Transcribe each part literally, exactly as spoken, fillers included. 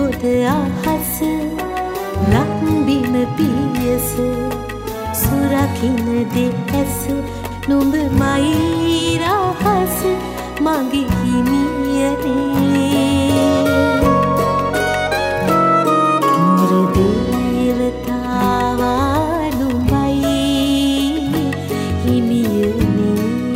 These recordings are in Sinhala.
ගොඩ අහස ලක්බිම පියස සුරකින්න දෙහැස නුඹ මයි රහස මගේ හිමියනේ මුර දේවතාවා නුඹයි හිමියනේ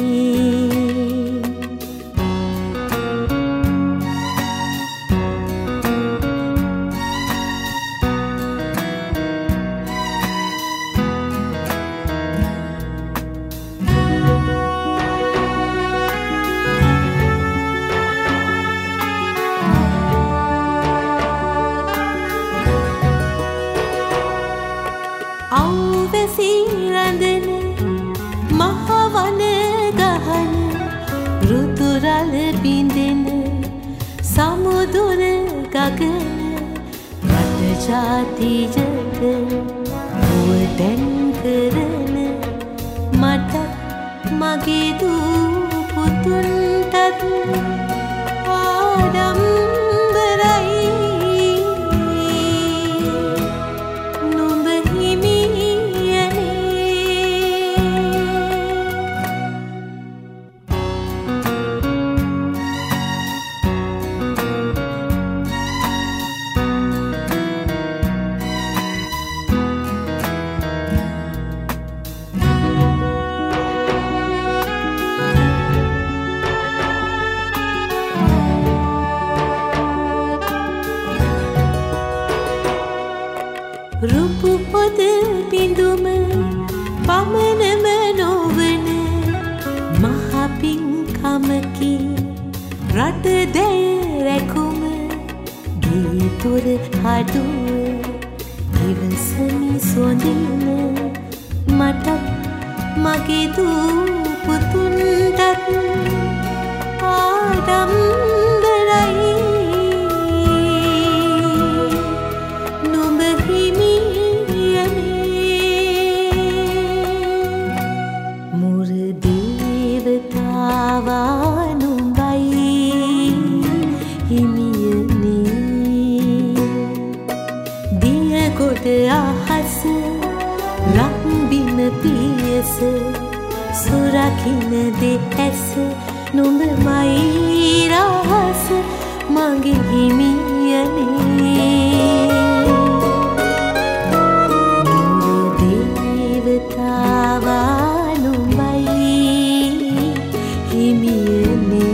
අවැසි රැඳෙන මහවන ගහන රුතුරල බිඳෙන සමුදුර ගගන රට ජාතියට මුවදැන් කරන මට මගේ දූ පුතුන්ටත් ආඩම්බරයි නුඹ රුපු පොද පිඳුම පමණම නොවන මහ පින්කමකි රට දැය රැකුම ගීතුර හඩුව ඉවසමි සොඳින මටත් මගේ දූ පුතුන්ටත් ආඩම්බරයි ගොඩ අහස ලක්බිම පියස සුරකින්න දෙහැස නුඹ මයි රහස මගේ හිමියනේ මුර දේවතාවා නුඹයි හිමියනේ